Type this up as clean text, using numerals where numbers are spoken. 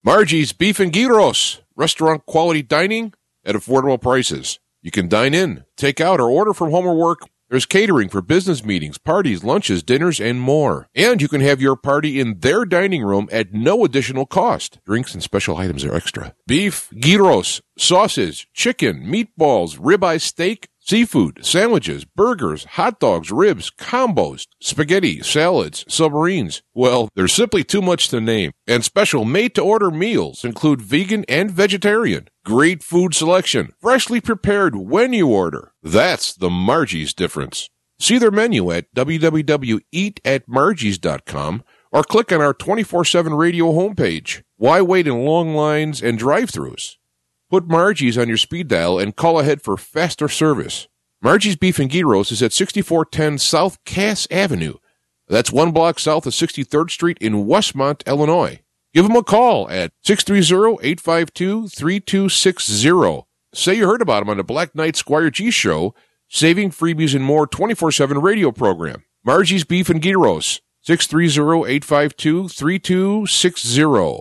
Margie's Beef and Gyros, restaurant quality dining at affordable prices. You can dine in, take out, or order from home or work. There's catering for business meetings, parties, lunches, dinners, and more. And you can have your party in their dining room at no additional cost. Drinks and special items are extra. Beef, gyros, sausage, chicken, meatballs, ribeye steak, seafood, sandwiches, burgers, hot dogs, ribs, combos, spaghetti, salads, submarines. Well, there's simply too much to name. And special made-to-order meals include vegan and vegetarian. Great food selection, freshly prepared when you order. That's the Margie's difference. See their menu at www.eatatmargies.com or click on our 24/7 radio homepage. Why wait in long lines and drive-thrus? Put Margie's on your speed dial and call ahead for faster service. Margie's Beef and Gyros is at 6410 South Cass Avenue. That's 1 block south of 63rd Street in Westmont, Illinois. Give them a call at 630-852-3260. Say you heard about them on the Black Knight Squire G Show, Saving Freebies and More 24/7 radio program. Margie's Beef and Gyros, 630-852-3260.